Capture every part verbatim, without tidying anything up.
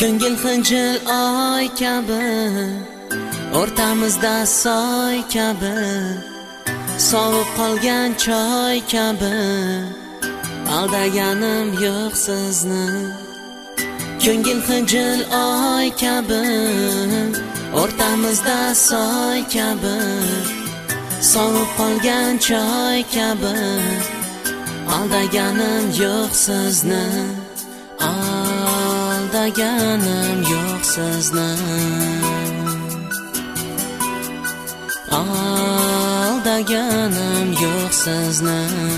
Ko'ngil xinjil oy kabi, o'rtamizda soy kabi, sovib qolgan choy kabi, aldaganim yo'q sizni. Ko'ngil xinjil oy kabi, o'rtamizda soy kabi, sovib qolgan choy kabi, aldaganim yo'q sizni. Aldaganim yo'q sizni. Aldaganim yo'q sizni.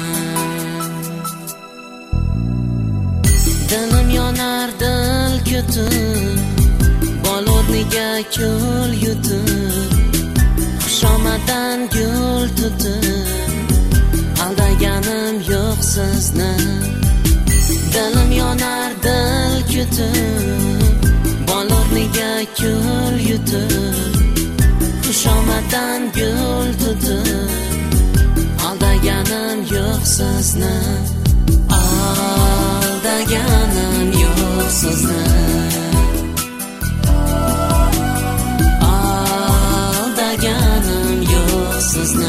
Dilim yonar dil kutib, bol o'rniga kul yutib, xushomaddan gul tutib, aldaganim yo'q sizni. Dilim yonar dil kutib, bol o'rniga kul yutib, xushomaddan gul tutib, aldaganim yo'q sizni. Aldaganim yo'q sizni. Aldaganim yo'q sizni.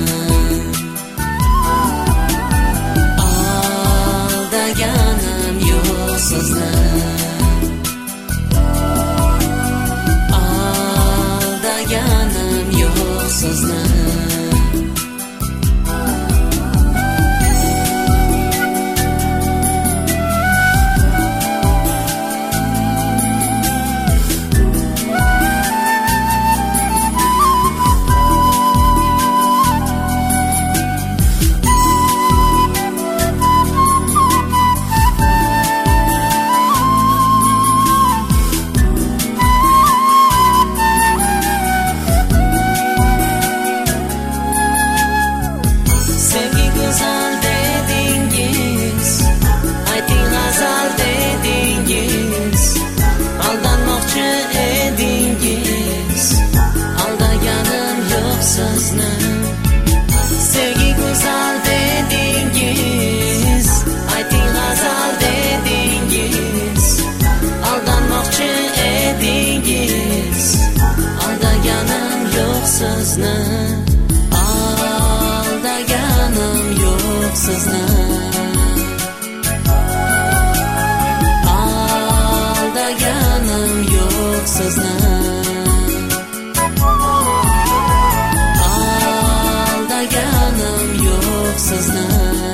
Aldaganim yo'q sizni. Aldaganim yo'q sizni. Sevgi go'zal dedingiz, ayting g'azal dedingiz, aldanmoqchi edingiz, aldaganim yo'q sizni. Aldaganim yo'q sizni. Aldaganim yo'q sizni. Aldaganim yo'q sizni.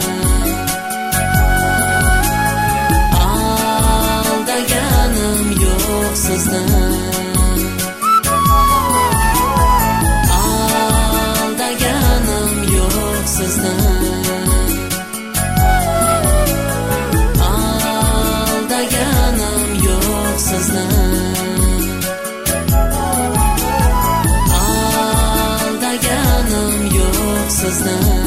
Aldaganim yo'q sizni. Aldaganim yo'q sizni. Aldaganim yo'q sizni. Aldaganim yo'q sizni.